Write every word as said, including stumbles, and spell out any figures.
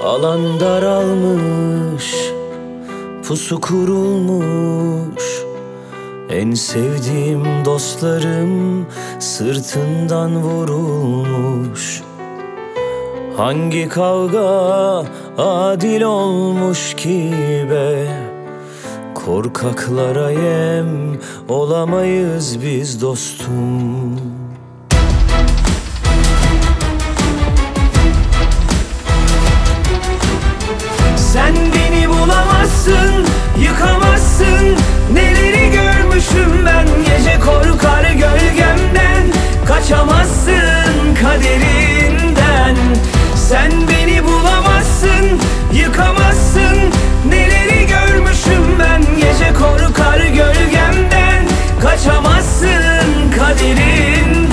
Alan daralmış, pusu kurulmuş. En sevdiğim dostlarım sırtından vurulmuş. Hangi kavga adil olmuş ki be? Korkaklara yem olamayız biz dostum. Sen beni bulamazsın, yıkamazsın. Neleri görmüşüm ben, gece korkar gölgemden. Kaçamazsın kaderinden. Sen beni bulamazsın, yıkamazsın. Neleri görmüşüm ben, gece korkar gölgemden. Kaçamazsın kaderinden.